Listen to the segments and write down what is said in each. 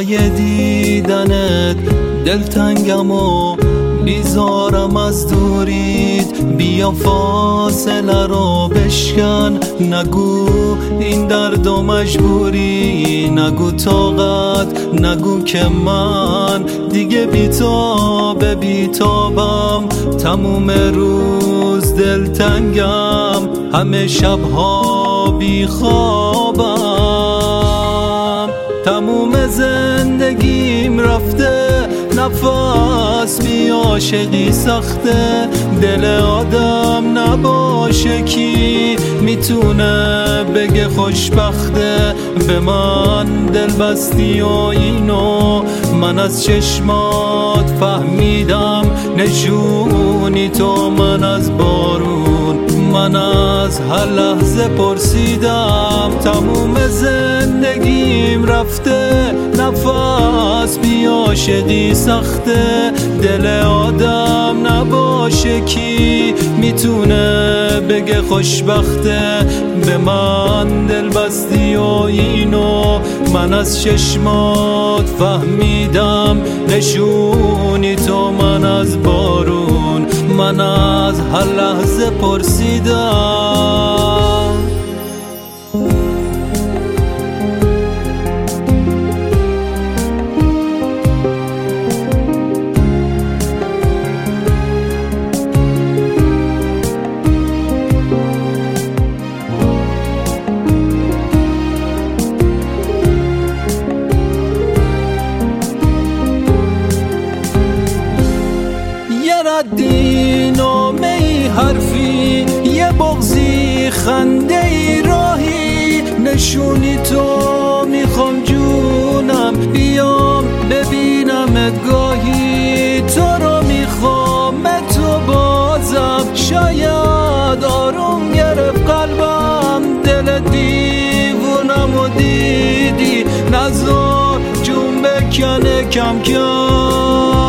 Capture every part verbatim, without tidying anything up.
موقع دیدنت دلتنگم و بیزارم از دوریت. بیا فاصله رو بشکن، نگو این درد و مجبوری، نگو طاقت، نگو که من دیگه بیتاب بیتابم. تموم روز دلتنگم، همه شبها بیخوابم. تموم زندگیم رفته، نفس بی عاشقی سخته. دل آدم نباشه کی میتونه بگه خوشبخته. به من دل بستی و اینو من از چشمات فهمیدم. نشونی تو من از بارون، من از هر لحظه پرسیدم. تموم زندگیم رفته، نفس بی عاشقی سخته. دل آدم نباشه کی میتونه بگه خوشبخته. به من دل بستی و اینو من از چشمات فهمیدم. نشونی تو من از بارون، من از هر لحظه پرسیدم. ردی نامه ای حرفی، یه بغضی خنده ای راهی. نشونی تو میخوام جونم، بیام ببینمت گاهی. تو رو میخوام تو بازم، شاید آروم گرفت قلبم. دل دیوونم و دیدی، نزار جون بکنه کم کم.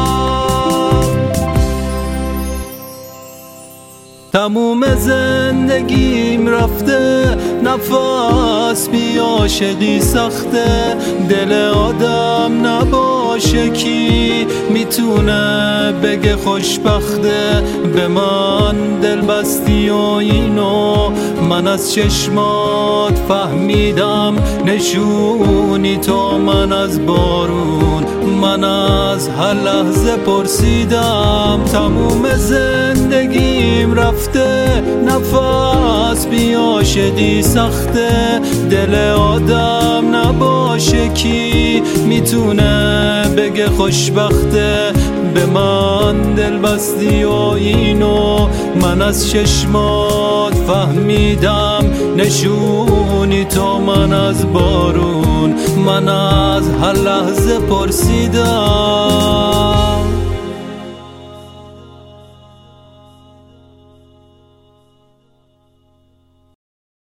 تموم زندگیم رفته، نفس بی عاشقی سخته. دل آدم نباشه کی میتونه بگه خوشبخته. به من دل بستی و اینو من از چشمات فهمیدم. نشونی تو من از بارون، من از هر لحظه پرسیدم. تموم زندگیم رفته، نفس بی عاشقی سخته. دل آدم نباشه کی میتونه بگه خوشبخته. به من دل بستی و اینو من از چشمات فهمیدم. نشونی تو من از بارون، من از هر لحظه پرسیدم.